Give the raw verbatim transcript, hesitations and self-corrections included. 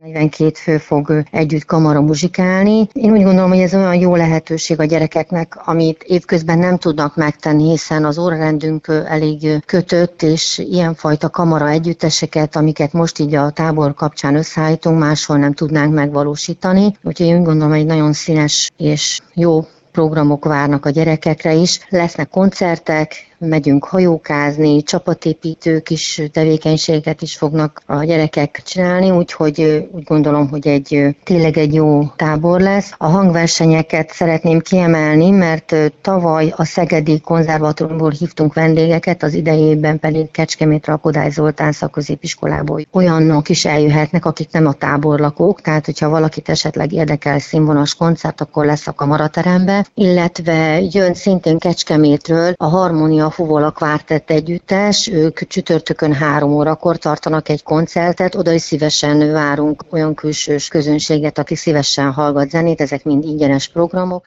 negyvenkét fő fog együtt kamara muzsikálni. Én úgy gondolom, hogy ez olyan jó lehetőség a gyerekeknek, amit évközben nem tudnak megtenni, hiszen az órarendünk elég kötött, és ilyenfajta kamara együtteseket, amiket most így a tábor kapcsán összeállítunk, máshol nem tudnánk megvalósítani. Úgyhogy én úgy gondolom, hogy nagyon színes és jó programok várnak a gyerekekre is. Lesznek koncertek, megyünk hajókázni, csapatépítő kis tevékenységet is fognak a gyerekek csinálni, úgyhogy úgy gondolom, hogy egy tényleg egy jó tábor lesz. A hangversenyeket szeretném kiemelni, mert tavaly a Szegedi Konzervatóriumból hívtunk vendégeket, az idejében pedig Kecskemétre a Kodály Zoltán szakközépiskolából. Olyanok is eljöhetnek, akik nem a táborlakók, tehát hogyha valakit esetleg érdekel színvonalas koncert, akkor lesz a kamaraterembe, illetve jön szintén Kecskemétről a Harmónia Fuvola Quartet együttes, ők csütörtökön három órakor tartanak egy koncertet, oda is szívesen várunk olyan külsős közönséget, aki szívesen hallgat zenét, ezek mind ingyenes programok.